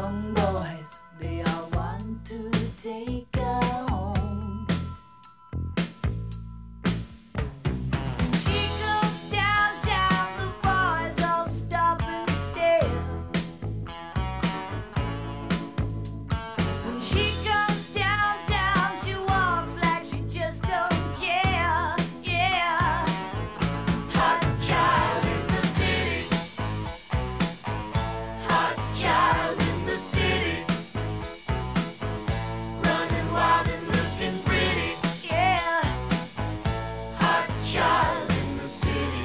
young boys, they all want to take her home. When she goes downtown, the boys all stop and stare. When she goes downtown, she walks like she just don't care. Yeah. Hot child in the city. Hot child in the city. Running wild and looking pretty. Yeah. Hot child in the city.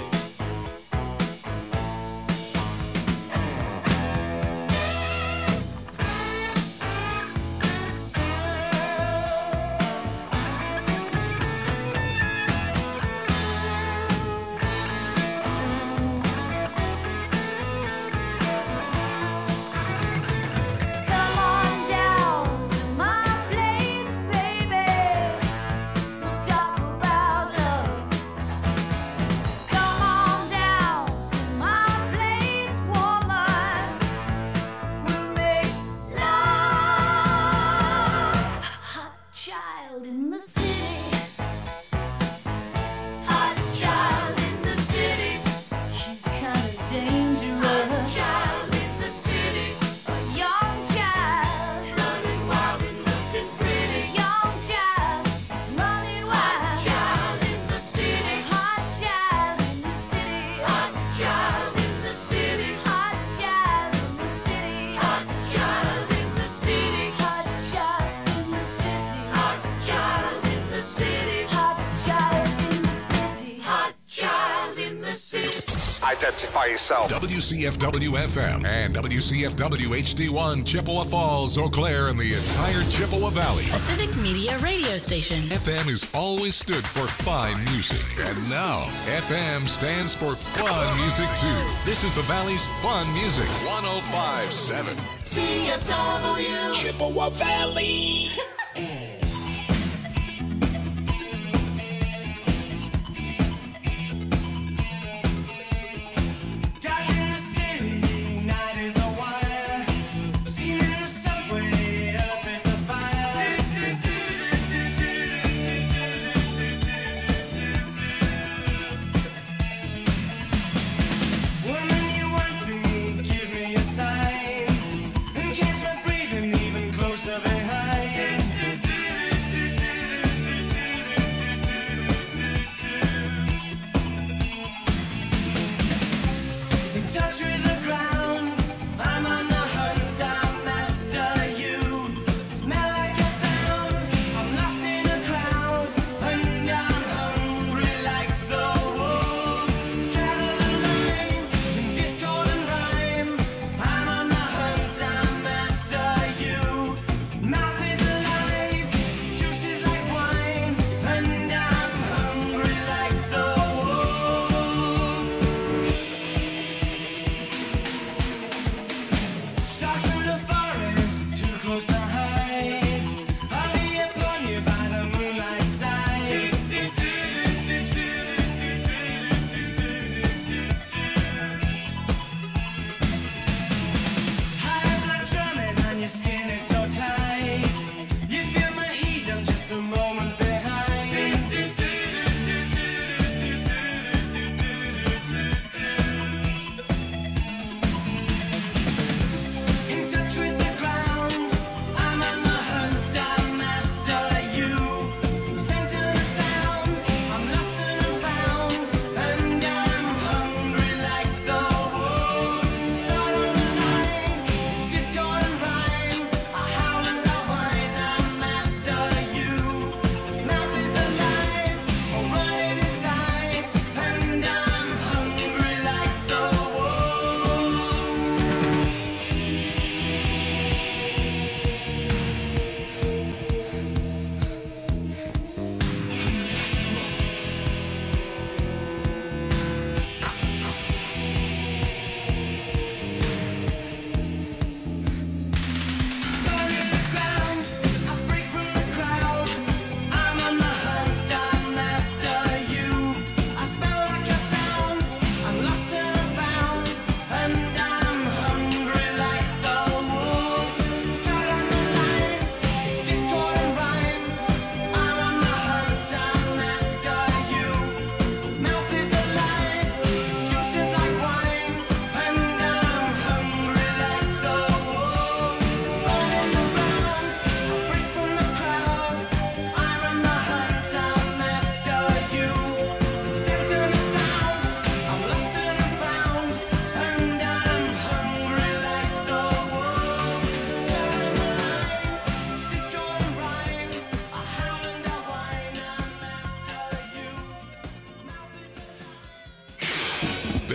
Come on down to my place, baby. We'll talk about love. Come on down to my place, woman. We'll make love. Hot child in the city. Hot child in the city. She's kinda dangerous. Hot child in the city. A young child running wild and looking pretty. Young child running wild. Hot child in the city. Hot child in the city. Hot child in the city. Hot child in the city. Hot child in the city. Hot child in the city. Hot child in the city. Hot child in the city. Hot child in the city. Identify yourself. WCFW-FM and WCFW-HD1 Chippewa Falls, Eau Claire, and the entire Chippewa Valley. A civic media radio station. FM has always stood for fine music, and now FM stands for fun music too. This is the Valley's fun music. 105.7. CFW. Chippewa Valley. Down in the city, night is a wire. Steam in the subway, up is a fire. Woman, you want me, give me a sign. And catch my breathing even closer behind.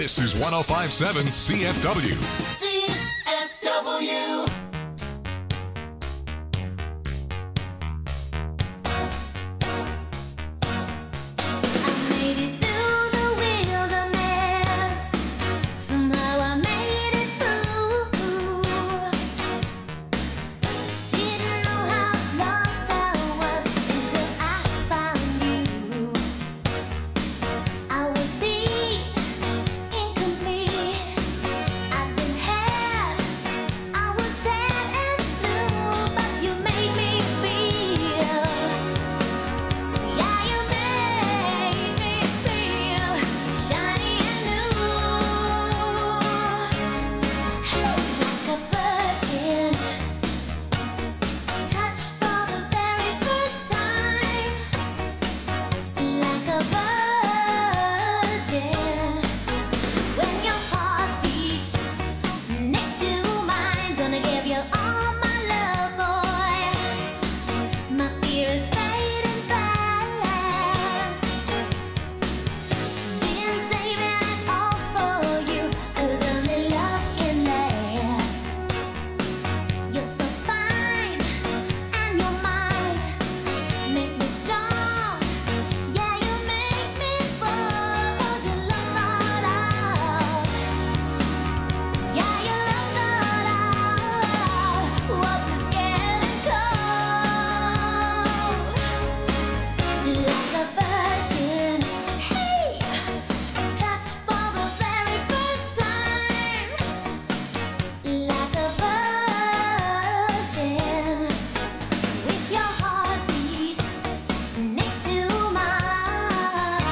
This is 105.7 CFW. CFW. I made it through the wilderness. Somehow I made it through. Didn't know how lost I was until I found you. I was beat, incomplete. I've been had. I was sad and blue, but you made me feel. Yeah, you made me feel shiny and new, like a virgin, touched for the very first time, like a virgin. When your heart beats next to mine, gonna give you all my love, boy. My fear is fading fast. Been saving it all for you, 'cause only love can last. You're so fine, and you're mine. Make me strong, yeah, you make me fall. You love not out, yeah, you love not out. What is getting cold, like a virgin. Hey, touched for the very first time, like a virgin. With your heartbeat next to mine.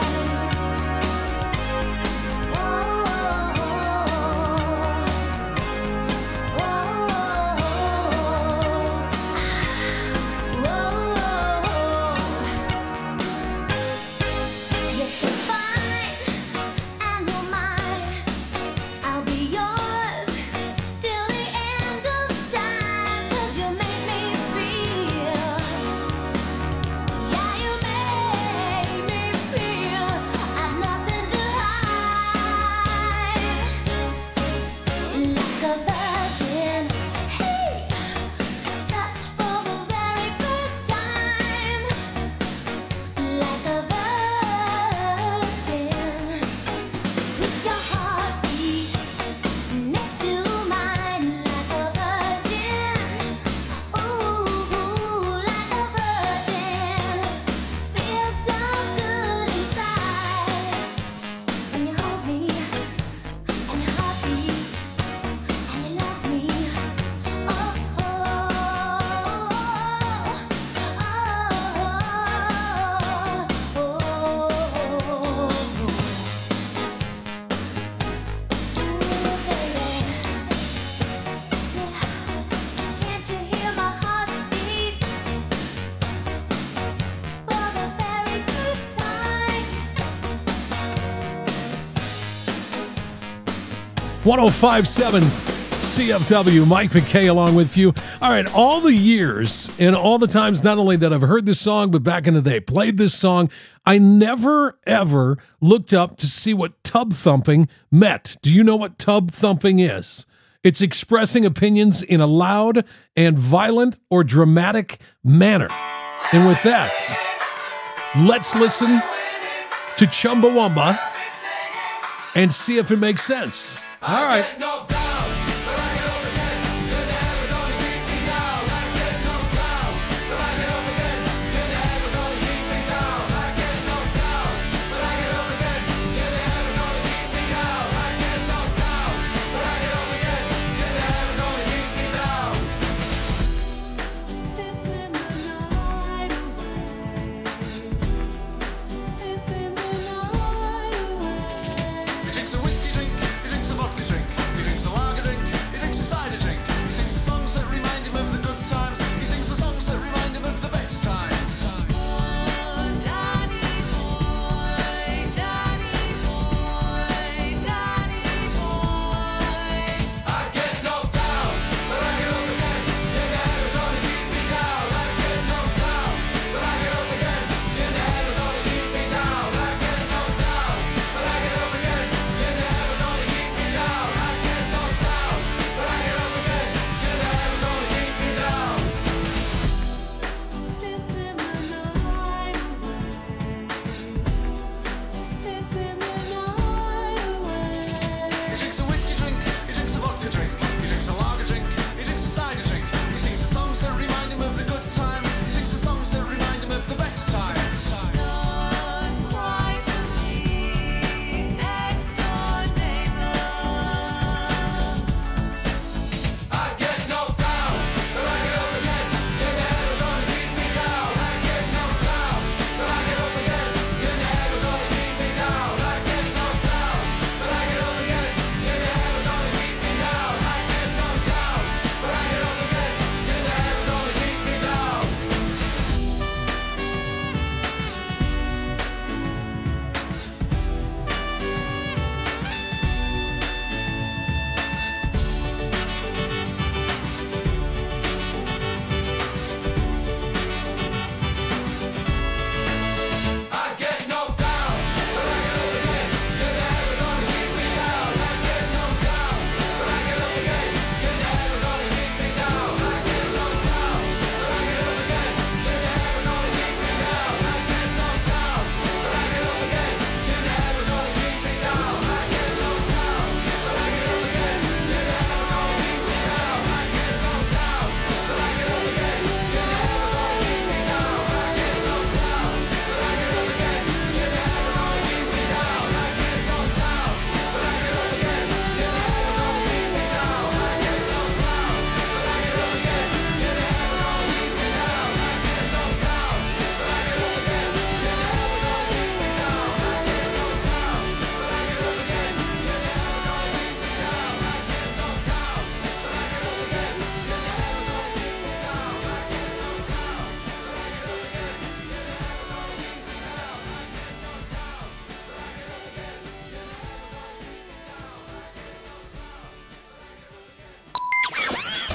You're so fine, and you're mine. I'll be yours till the end of time, 'cause you make me feel. Yeah, you make me feel I've nothing to hide, like a virgin. Hey, touched for the very first time, like a virgin. With your heartbeat next to mine, like a virgin. Ooh, like a virgin. Feels so good inside when you hold me, and your heart beats, and you love me. Oh, oh, can't you hear my heartbeat for the very first time? 105.7 CFW, Mike McKay along with you. All right, all the years and all the times not only that I've heard this song, but back in the day, played this song, I never, ever looked up to see what tub thumping meant. Do you know what tub thumping is? It's expressing opinions in a loud and violent or dramatic manner. And with that, let's listen to Chumbawamba and see if it makes sense. All right. He drinks a whiskey drink, he drinks a vodka drink, he drinks a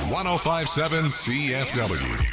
1057 CFW.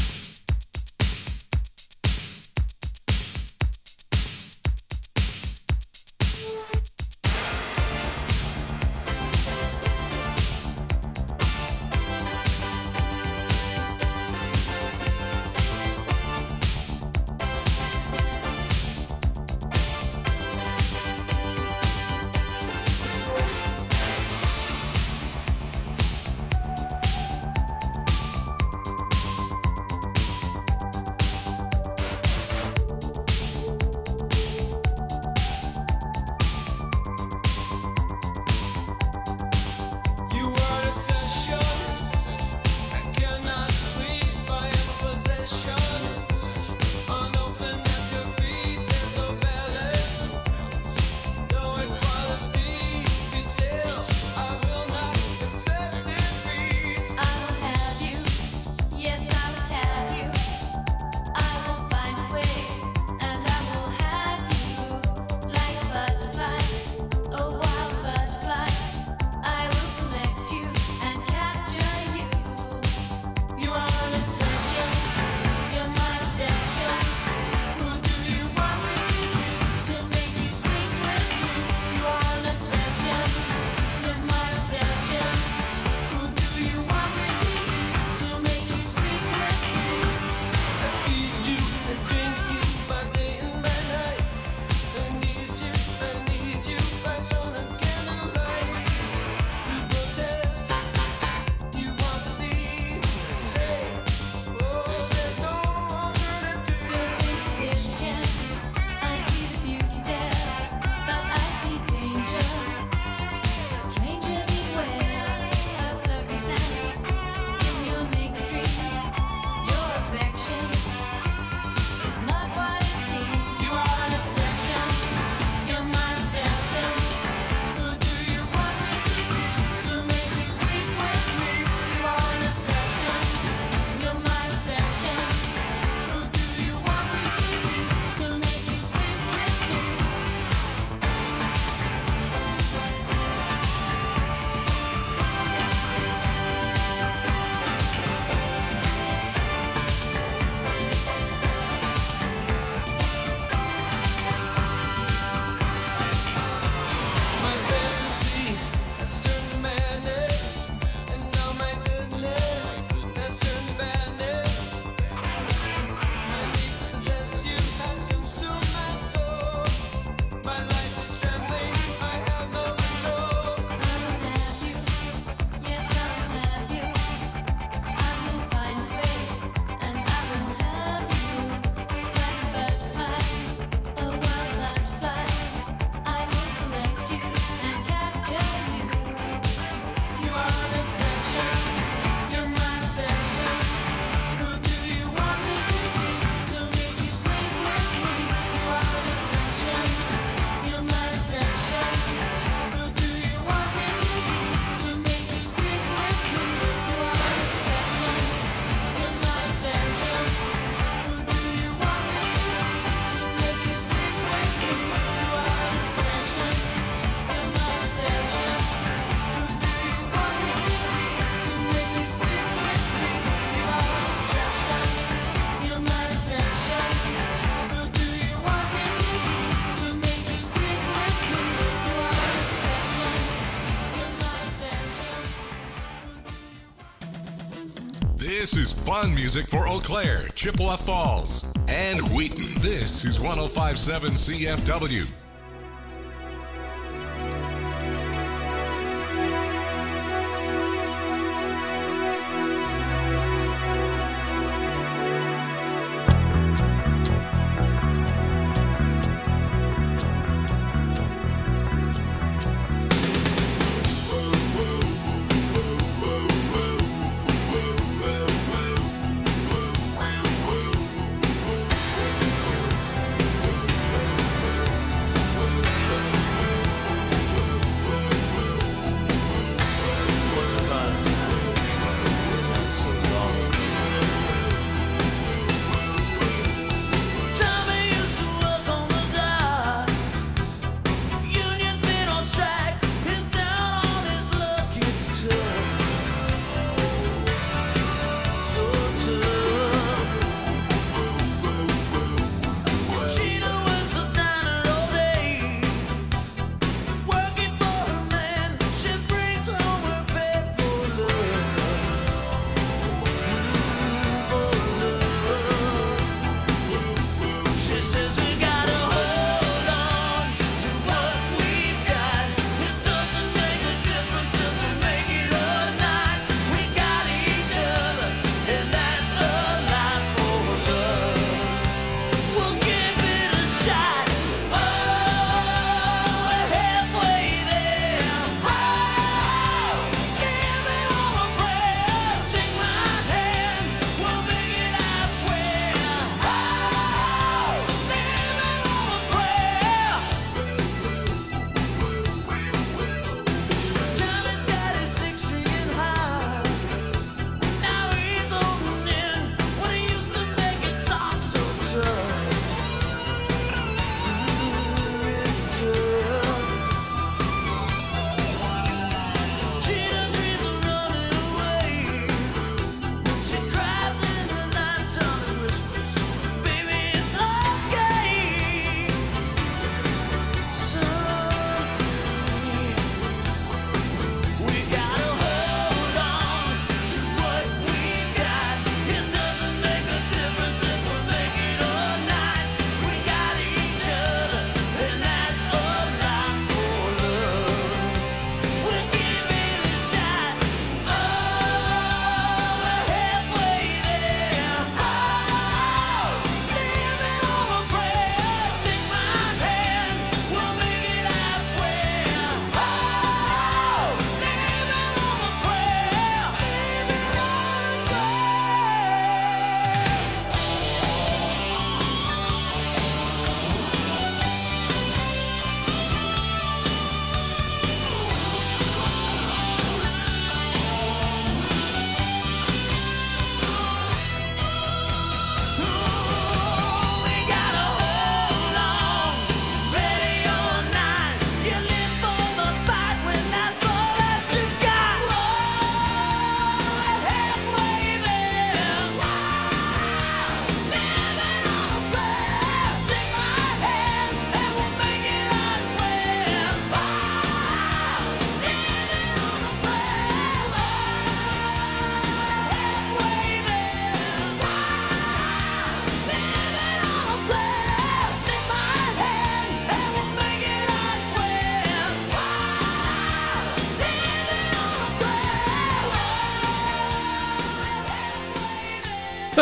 This is fun music for Eau Claire, Chippewa Falls, and Wheaton. This is 1057 CFW.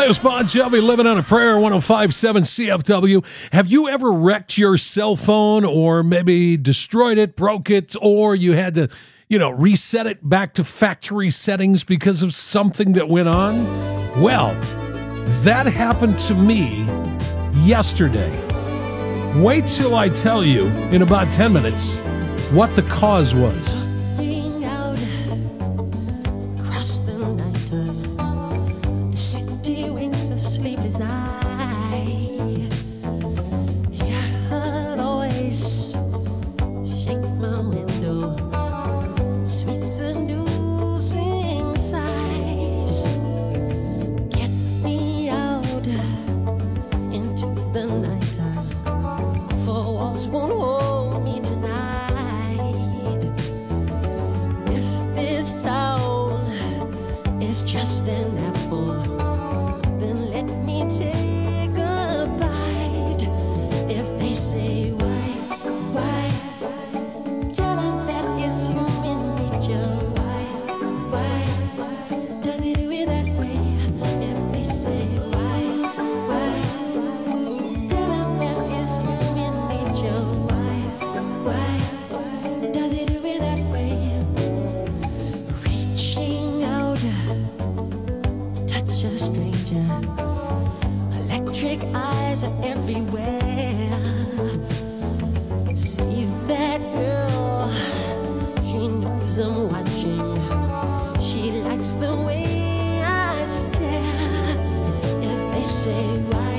That was Bon Jovi, Living on a Prayer, 105.7 CFW. Have you ever wrecked your cell phone or maybe destroyed it, broke it, or you had to, reset it back to factory settings because of something that went on? Well, that happened to me yesterday. Wait till I tell you in about 10 minutes what the cause was. Looking out across the nighttime, the city winks a sleepless eye. Hear her voice shake my window, sweet seducing sighs. Get me out into the nighttime, for walls won't hold me tonight. If this town is just an apple, then let me take a bite. If they say why, tell them that it's human nature. Why does it do it that way? If they say why, tell them that it's human nature. Why does it do it that way? Reaching out, touch a stranger. Electric eyes are everywhere. See that girl, she knows I'm watching. She likes the way I stare. If they say why,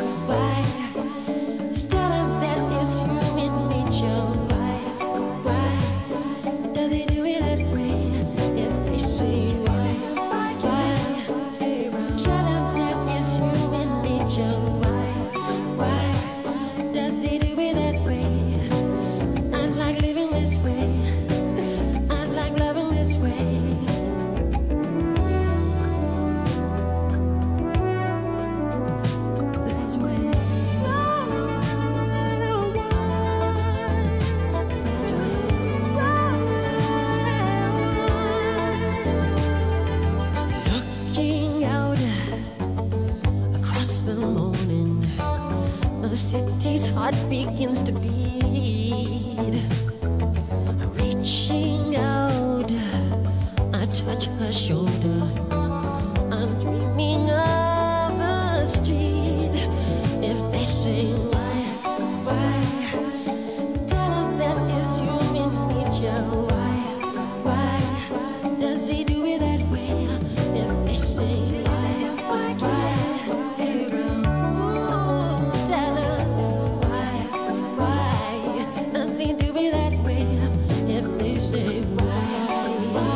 tell them that it's human nature. Why does it do it that way? If they say why, tell them that it's human nature. Why does it do it that way? I like living this way. I like loving this way. That way. Looking out across the morning, the city's heart begins to beat. Reaching out, I touch her shoulder. I'm dreaming of a street. If they say why, tell them that it's human nature. Why does he do it that way? If they say why, tell them why does he do it that way? If they say why,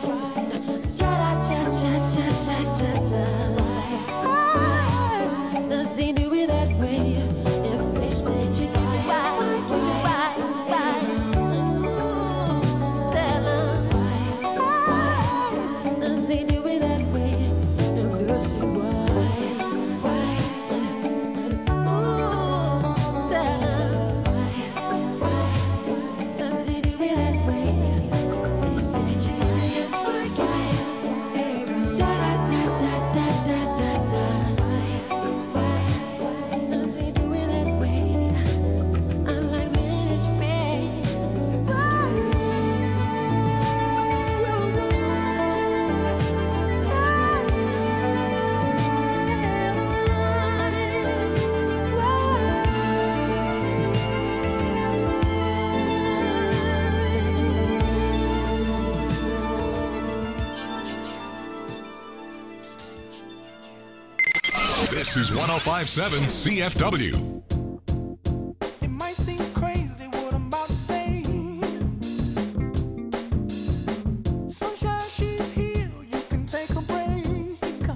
does he do it that way? If they say why, tell them does he do it that way? If they say why, tell them does he do it that way? They say da da da da da da da. Does he do it that way? I like living this way. This is 105.7 CFW. It might seem crazy what I'm about to say. Sunshine, she's here. You can take a break.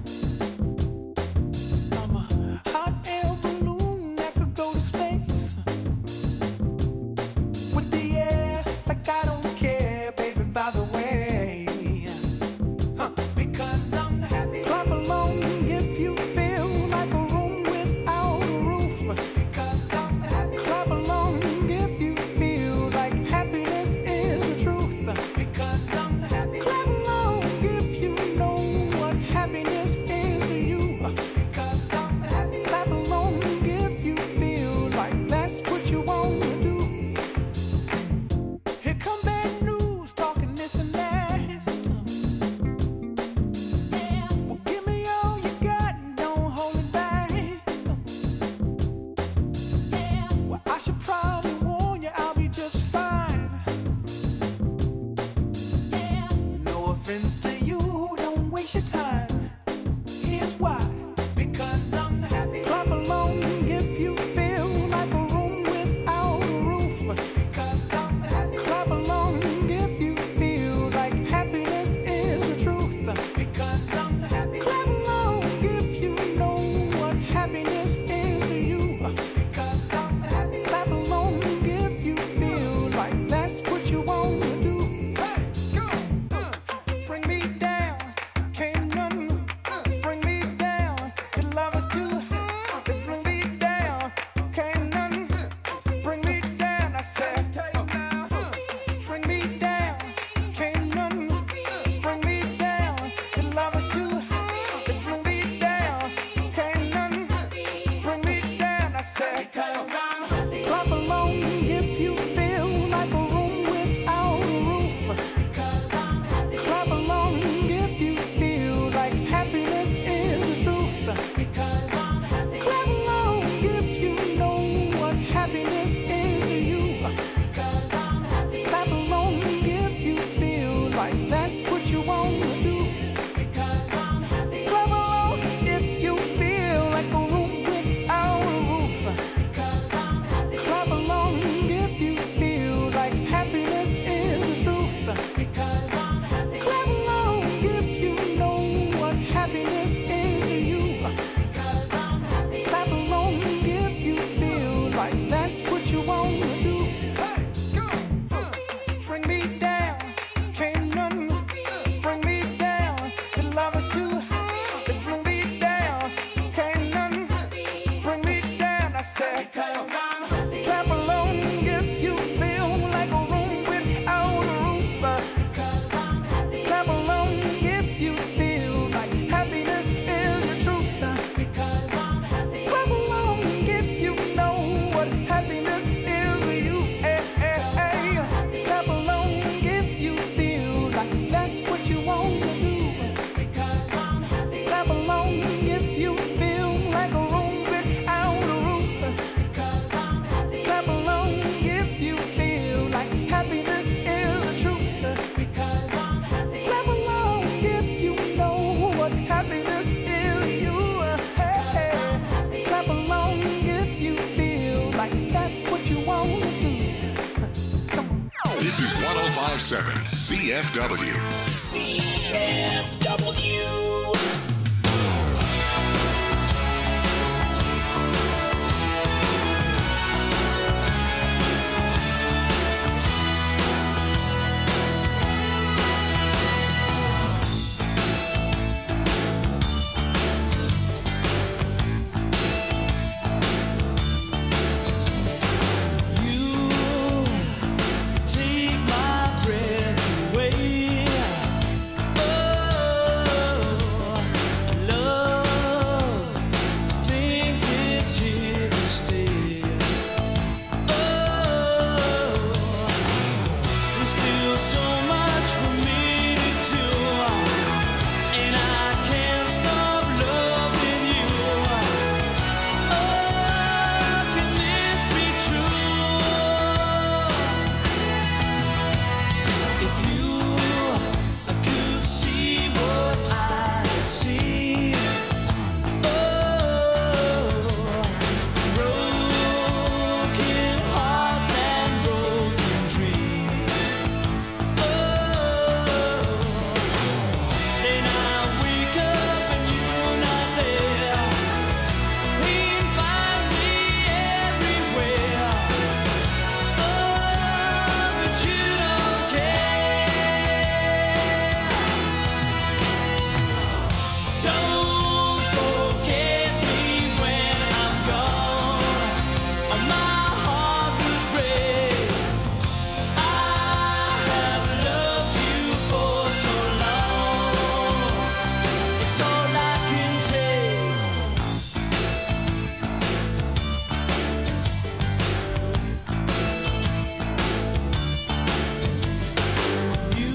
I'm a hot air balloon that could go to space. With the air, like I don't care, baby, by the way. Because I'm happy. Clap along if you feel like a room without a roof. This is 105.7 CFW. CFW. Take my breath away. Oh, love thinks it's here to stay. Oh, there's still so much for me to do, and I can't stop loving you. Oh, can this be true? If you could see what I see, oh, broken hearts and broken dreams, oh, then I wake up and you're not there. Pain finds me everywhere, oh, but you don't care. Don't forget me when I'm gone, or my heart will break. I have loved you for so long, it's all I can take. You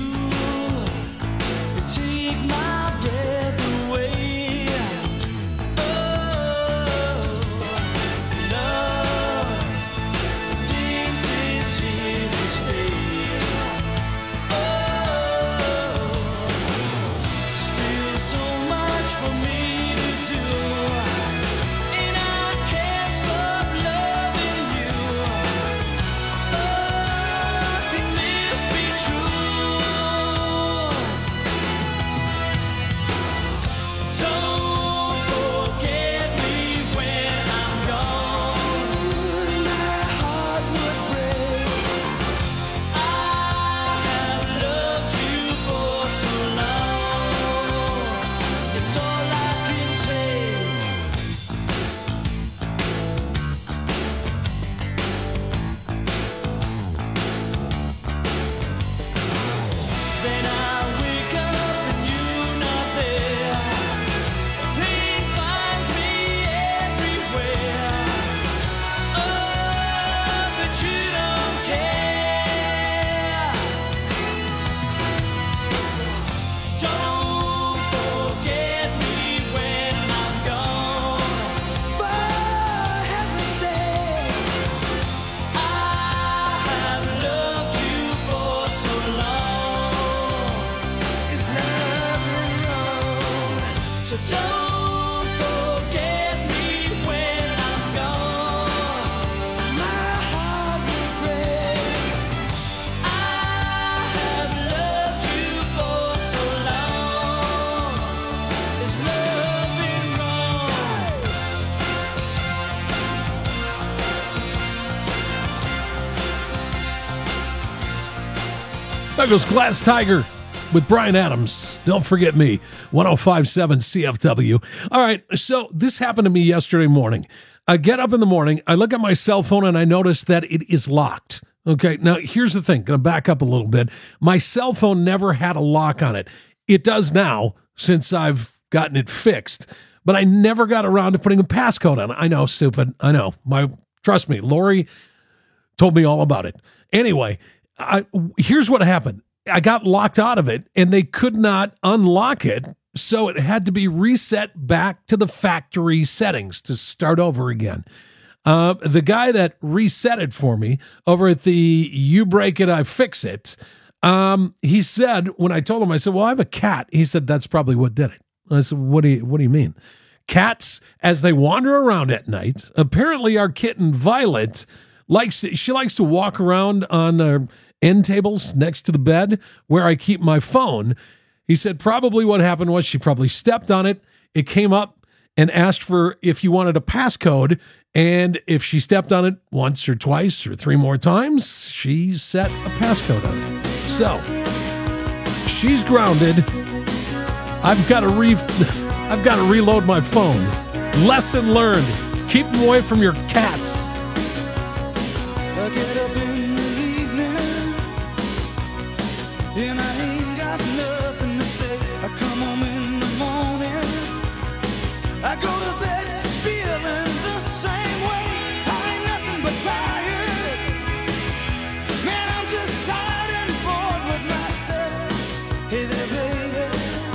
take my breath away. Oh, love thinks it's here to stay. Oh, still so much for me to do, and I can't stop loving you. Oh, can this be true? Don't forget me when I'm gone. My heart would break. I have loved you for so long, it's all I can take. Then I wake up and you're not there. Pain finds me everywhere. Oh, but you don't care. Don't forget me when I'm gone. For heaven's sake, I have loved you for so long. It's nothing wrong. So don't forget me when I'm gone. My heart will break. I have loved you for so long. There's nothing wrong. That goes Glass Tiger with Brian Adams. Don't forget me. 105.7 CFW. All right, so this happened to me yesterday morning. I get up in the morning, I look at my cell phone, and I notice that it is locked. Okay, now here's the thing. Going to back up a little bit. My cell phone never had a lock on it. It does now since I've gotten it fixed, but I never got around to putting a passcode on it. I know, stupid. I know. Trust me, Lori told me all about it. Anyway, here's what happened. I got locked out of it, and they could not unlock it, so it had to be reset back to the factory settings to start over again. The guy that reset it for me over at the You Break It, I Fix It, he said, when I told him, I said, well, I have a cat. He said, that's probably what did it. I said, what do you mean? Cats, as they wander around at night, apparently our kitten Violet likes to walk around on end tables next to the bed where I keep my phone. He said probably what happened was she probably stepped on it. It came up and asked for if you wanted a passcode. And if she stepped on it once or twice or 3 more times, she set a passcode on it. So she's grounded. I've got to reload my phone. Lesson learned. Keep them away from your cats. I get up in the evening and I ain't got nothing to say. I come home in the morning, I go to bed feeling the same way. I ain't nothing but tired. Man, I'm just tired and bored with myself. Hey there, baby,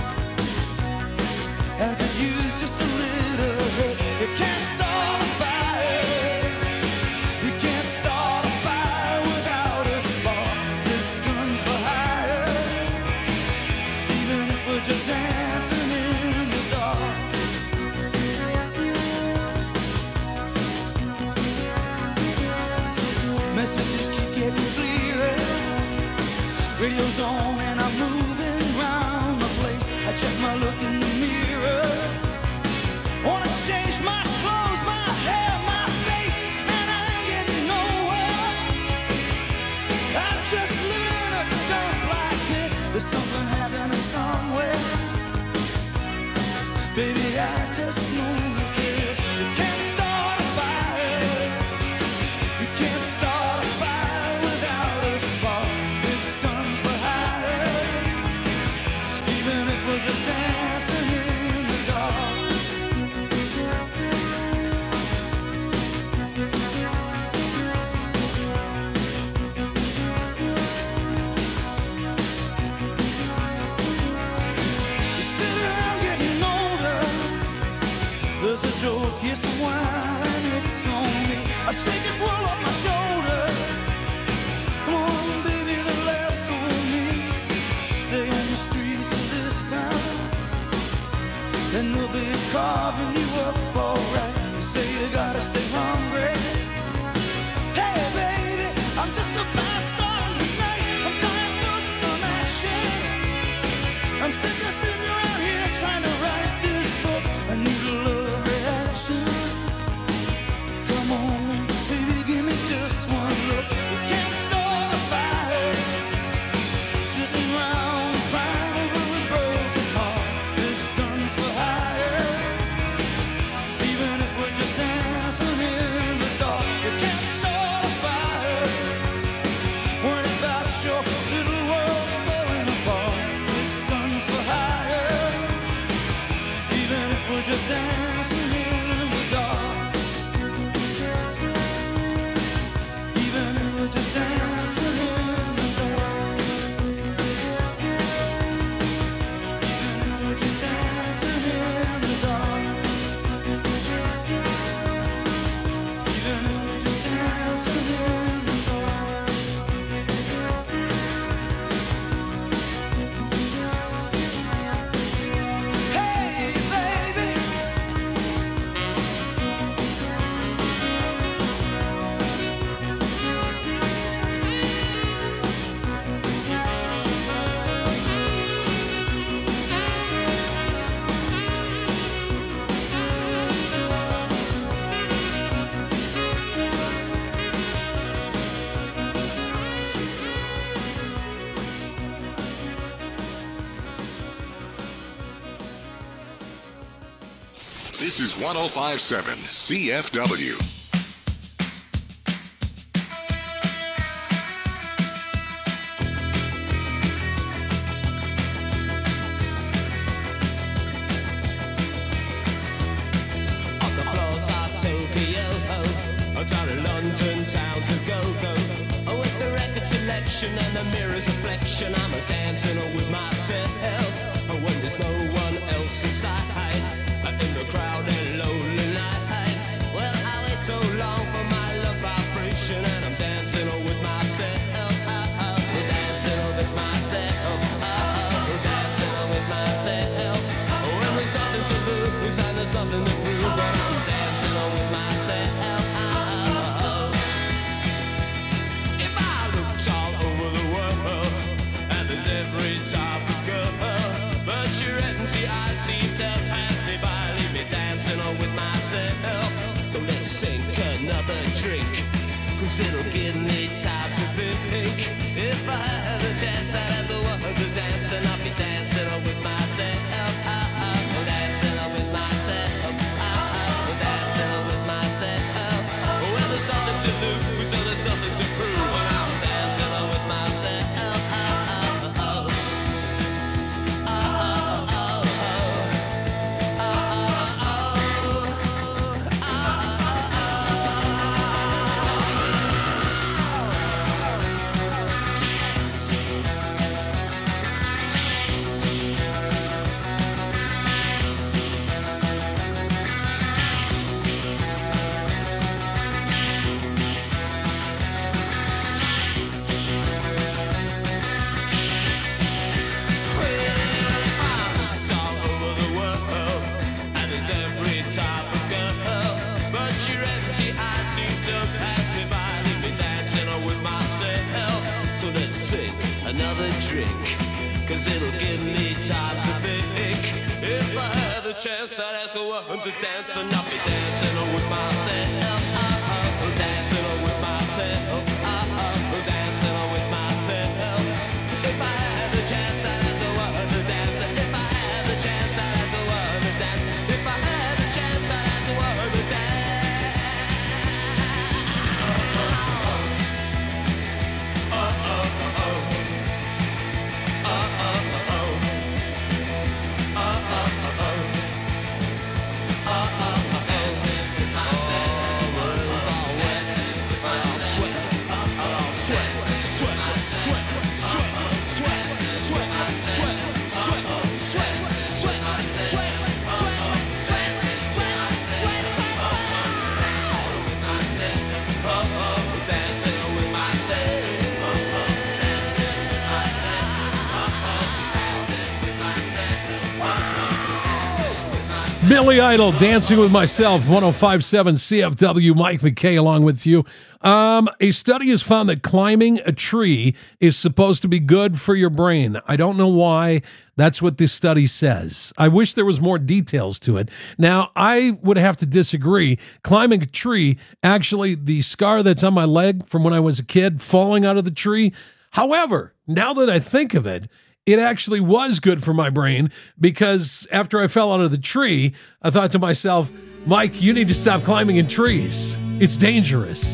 I could use just a little help. You can't start a fire. You can't start a fire without a spark. This gun's for hire. Even if we're just dancing in the dark. Messages keep getting clearer. Radio's on and I'm moving around the place. I check my look in the mirror. Wanna change my clothes, my hair, my face, and I ain't getting nowhere. I'm just living in a dump like this. There's something happening somewhere. Baby, I just know that this. You can't start a fire. You can't start a fire without a spark. This gun's for hire. Even if we're just dancing in the dark. You sit around getting older. There's a joke, yes, a while, and it's on me. I shake this world off my shoulders. Come on, baby, the laughs on me. Stay on the streets of this town, and they'll be carving you up alright. You say you gotta stay hungry. Hey, baby, I'm just a fast starting tonight. I'm dying for some action. I'm sitting around here trying to write this book. I need a love reaction. Come on, baby, give me just one look. We can't start a fire. Sitting around crying over a broken heart. This gun's for hire. Even if we're just dancing in the dark. We can't start a fire. Worrying about your little world falling apart. This gun's for hire. Even if we're just dancing in the dark. Even if we're just dancing in the dark. Even if we're just dancing in the dark. Even if we're just dancing in the dark. Hey, baby. This is 1057 CFW. On the floors of Tokyo, down in London town to go. With the record selection and the mirror's reflection, I'm a dancing with myself. When there's no one else inside, in the crowded lonely night. Well, I wait so long for my love vibration, and I'm dancing with myself. Dancing with myself. Dancing with myself. When there's nothing to lose and there's nothing to prove, but I'm dancing with myself. If I looked all over the give me time to think. If I had a chance, I'd ask a woman to dance, and I'll be dancing with myself. Dancing with myself. Dancing with myself. Well, there's nothing to lose, so there's nothing to prove. And I'm dancing with myself. Another drink, cause it'll give me time to think. If I had the chance, I'd ask a woman to dance, and I'll be dancing with myself. Dancing with myself. Dancing with myself. If I had the chance, I'd ask a woman to dance. If I had the chance, I'd ask a woman to dance. If I had the chance, I'd ask a woman to dance. Billy Idol, Dancing with Myself, 105.7 CFW, Mike McKay along with you. A study has found that climbing a tree is supposed to be good for your brain. I don't know why. That's what this study says. I wish there was more details to it. Now, I would have to disagree. Climbing a tree, actually, the scar that's on my leg from when I was a kid, falling out of the tree. However, now that I think of it, it actually was good for my brain, because after I fell out of the tree, I thought to myself, Mike, you need to stop climbing in trees. It's dangerous.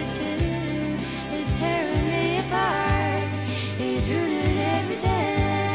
It's tearing me apart. It's ruining everything.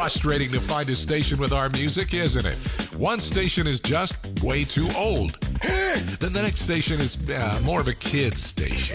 frustrating to find a station with our music, isn't it? One station is just way too old. Then the next station is more of a kid's station.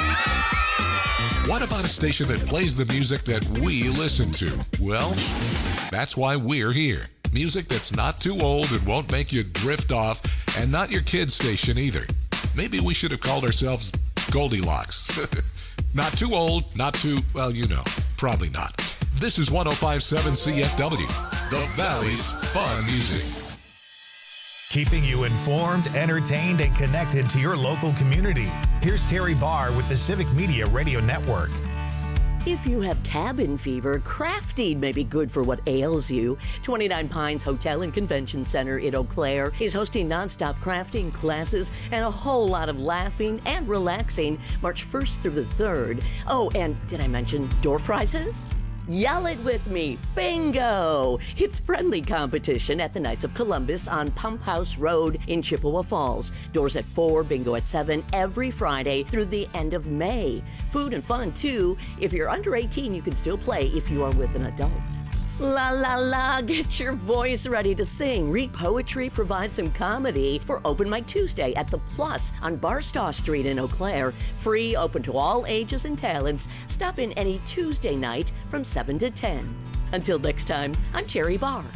What about a station that plays the music that we listen to? Well, that's why we're here. Music that's not too old and won't make you drift off, and not your kid's station either. Maybe we should have called ourselves Goldilocks. Not too old, not too, well, you know, probably not. This is 105.7 CFW, the Valley's Fun Music. Keeping you informed, entertained, and connected to your local community. Here's Terry Barr with the Civic Media Radio Network. If you have cabin fever, crafting may be good for what ails you. 29 Pines Hotel and Convention Center in Eau Claire is hosting nonstop crafting classes and a whole lot of laughing and relaxing March 1st through the 3rd. Oh, and did I mention door prizes? Yell it with me, bingo! It's friendly competition at the Knights of Columbus on Pump House Road in Chippewa Falls. Doors at 4, bingo at 7, every Friday through the end of May. Food and fun, too. If you're under 18, you can still play if you are with an adult. La la la, get your voice ready to sing, read poetry, provide some comedy for Open Mic Tuesday at The Plus on Barstow Street in Eau Claire. Free, open to all ages and talents. Stop in any Tuesday night from 7 to 10. Until next time, I'm Terry Barr.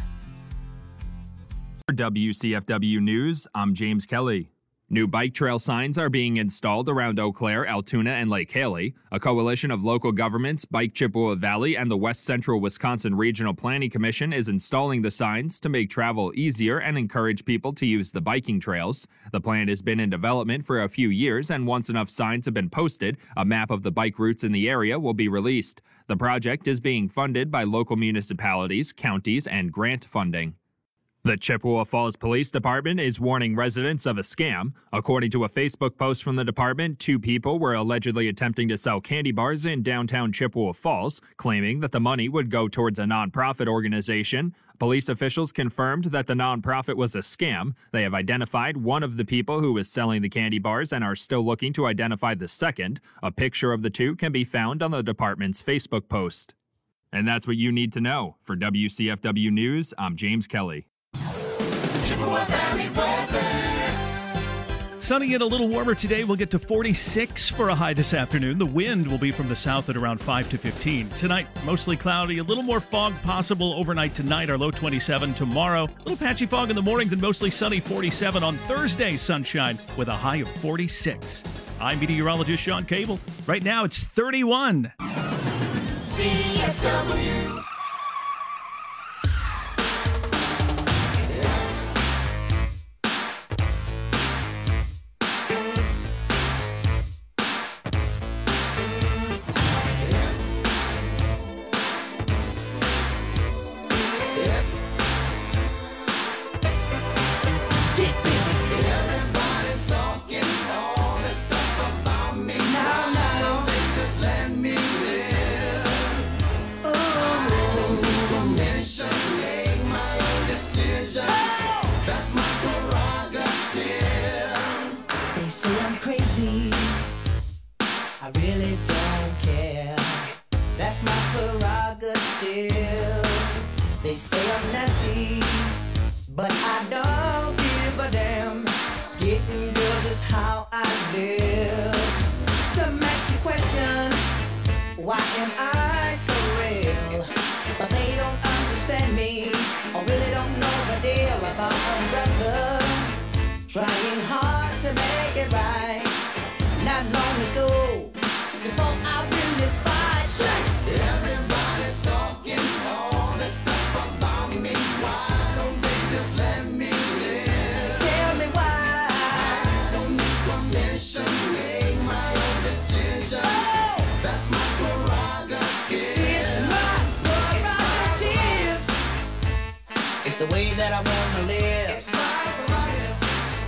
For WCFW News, I'm James Kelly. New bike trail signs are being installed around Eau Claire, Altoona, and Lake Haley. A coalition of local governments, Bike Chippewa Valley, and the West Central Wisconsin Regional Planning Commission is installing the signs to make travel easier and encourage people to use the biking trails. The plan has been in development for a few years, and once enough signs have been posted, a map of the bike routes in the area will be released. The project is being funded by local municipalities, counties, and grant funding. The Chippewa Falls Police Department is warning residents of a scam. According to a Facebook post from the department, 2 people were allegedly attempting to sell candy bars in downtown Chippewa Falls, claiming that the money would go towards a nonprofit organization. Police officials confirmed that the nonprofit was a scam. They have identified one of the people who was selling the candy bars and are still looking to identify the second. A picture of the 2 can be found on the department's Facebook post. And that's what you need to know. For WCFW News, I'm James Kelly. Chippewa Valley weather. Sunny and a little warmer today. We'll get to 46 for a high this afternoon. The wind will be from the south at around 5 to 15. Tonight, mostly cloudy. A little more fog possible overnight tonight. Our low 27 tomorrow. A little patchy fog in the morning, then mostly sunny 47 on Thursday. Sunshine with a high of 46. I'm meteorologist Sean Cable. Right now, it's 31. CFW. They say I'm nasty, but I don't give a damn. Getting girls is how I live. Some ask me questions, why am I so real? But they don't understand me, or really don't know the deal about a brother trying hard to make it right. Not long ago, before I win this fight, everybody's talking all this stuff about me. Why don't they just let me live? Tell me why. I don't need permission to make my own decisions. Oh, that's my prerogative. It's my prerogative. It's the way that I wanna live. It's my prerogative.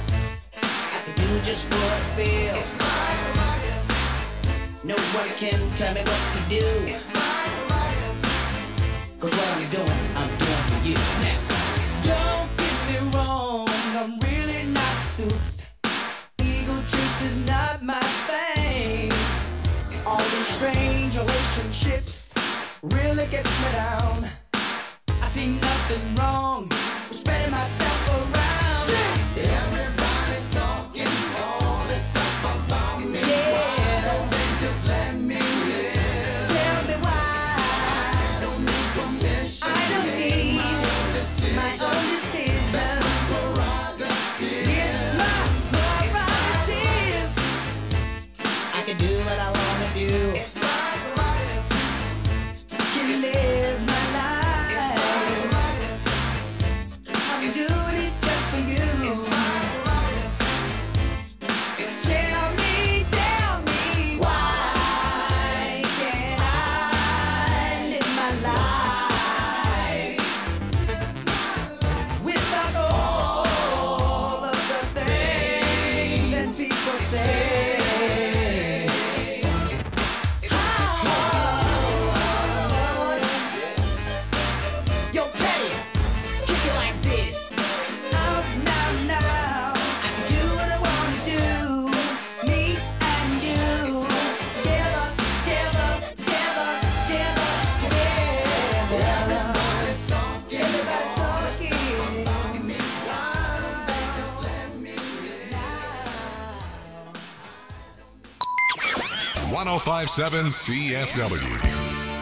I can do just what I feel. It's my prerogative. No one can tell me what to do. It's my prerogative. 'Cause what I'm doing for you now. Don't get me wrong, I'm really not suited. Ego trips is not my thing. All these strange relationships really gets me down. see nothing wrong with spreading myself around. Everybody's talking all this stuff about me. Yeah. Why don't they just let me live? Tell me why. I don't need permission. I don't need my own decision. That's my prerogative. It's my prerogative. I can do what I want to do. It's my prerogative. Can live my life. It's my prerogative. I'm doing it just for you. It's my prerogative. Tell me why can't I live my life without all of the things that people say? Yo, Teddy, kick it like this. Now, I can do what I want to do. Me and you, together. Everybody's talking about me. Why don't they just let me live? 1057 CFW.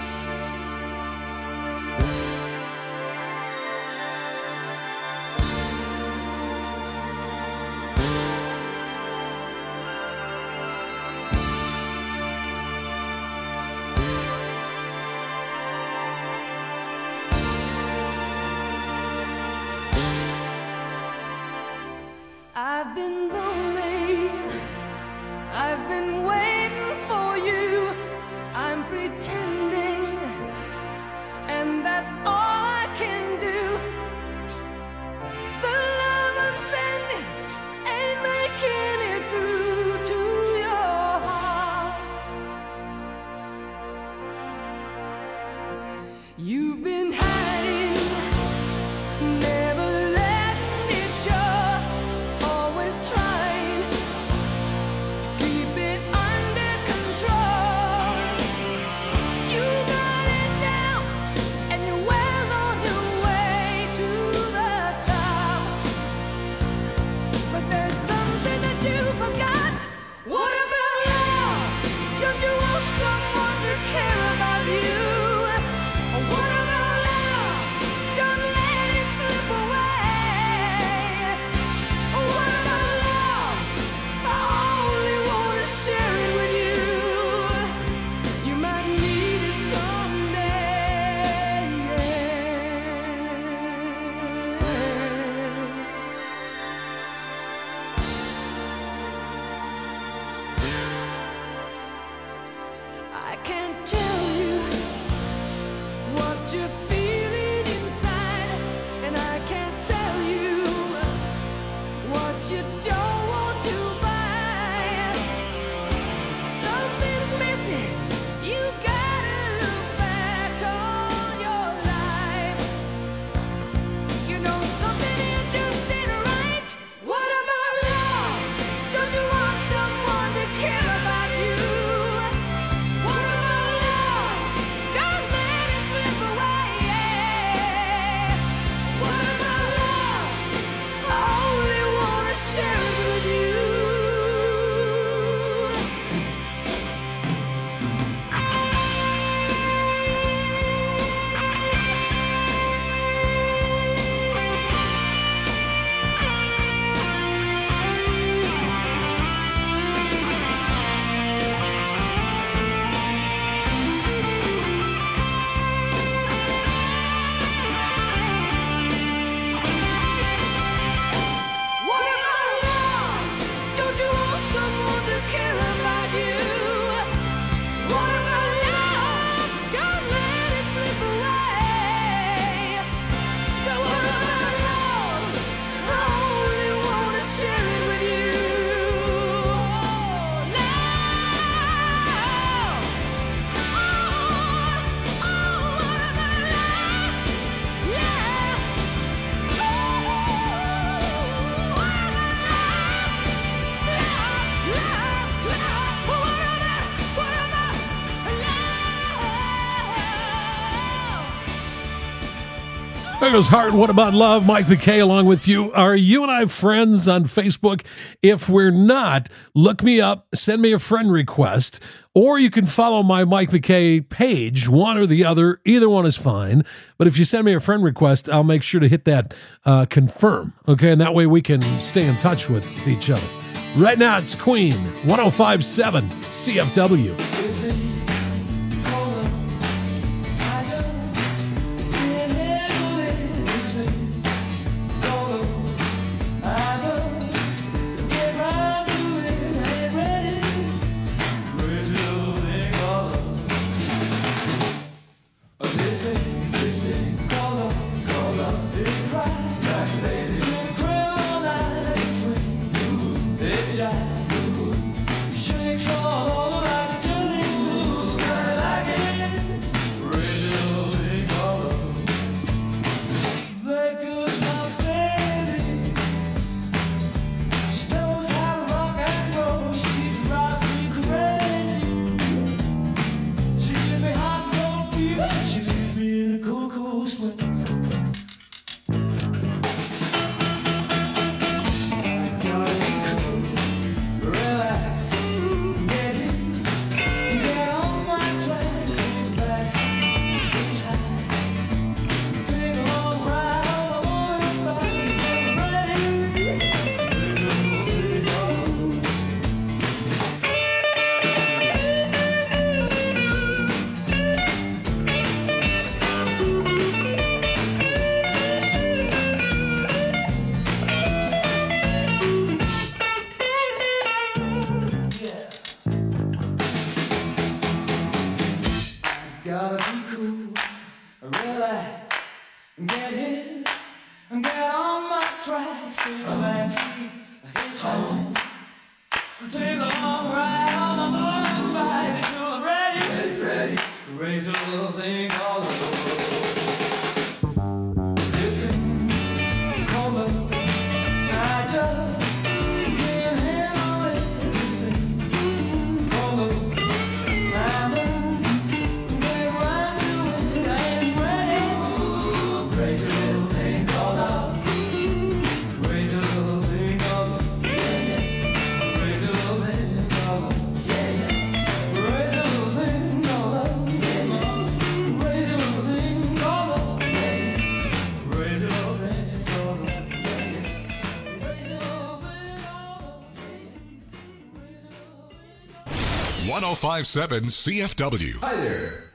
I've been lonely. I've been waiting for you. I'm pretending, and that's all I can do. The love I'm sending ain't making it through to your heart. You've been hiding, never letting it show, always trying to keep it under control. You got it down, and you're well on your way to the top. But there's something that you forgot. What about love? Don't you want someone to care about you? What about love? There goes Heart. What about love? Mike McKay along with you. Are you and I friends on Facebook? If we're not, look me up, send me a friend request, or you can follow my Mike McKay page, one or the other. Either one is fine. But if you send me a friend request, I'll make sure to hit that confirm. Okay, and that way we can stay in touch with each other. Right now, it's Queen, 105.7 CFW. Gotta be cool, relax, get hit, get on my tracks, take a backseat, hitchhike, take a long ride on my motorbike until I'm ready, ready, raise a little thing all over. This thing called love, I just can't handle it. This thing called love, I just .105.7 CFW. Hi there.